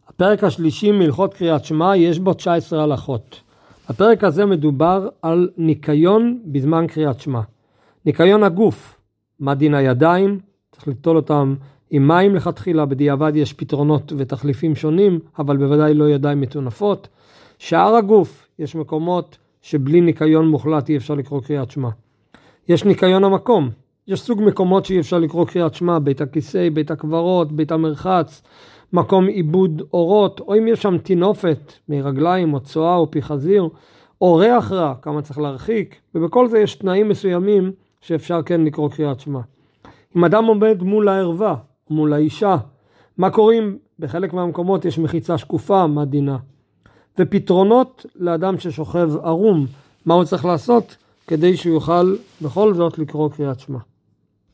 הפרק השלישי מהלכות קריאת שמע יש בו 19 הלכות. הפרק הזה מדובר על ניקיון בזמן קריאת שמע. ניקיון הגוף, מה דין הידיים? צריך לטול אותם עם מים לכתחילה, בדיעבד יש פתרונות ותחליפים שונים, אבל בוודאי לא ידיים מטונפות. שאר הגוף, יש מקומות שבלי ניקיון מוחלט אי אפשר לקרוא קריאת שמע. יש ניקיון המקום, יש סוג מקומות שאי אפשר לקרוא קריאת שמע, בית הכיסא, בית הקברות, בית המרחץ, מקום עיבוד אורות, או אם יש שם תינופת מרגליים או צואה או פי חזיר, או ריח רע, כמה צריך להרחיק, ובכל זה יש תנאים מסוימים שאפשר כן לקרוא קריאת שמע. אם אדם עומד מול הערווה, מול האישה, מה קוראים? בחלק מהמקומות יש מחיצה שקופה, מה דינה? ופתרונות לאדם ששוכב ערום, מה הוא צריך לעשות כדי שהוא יוכל בכל זאת לקרוא קריאת שמע.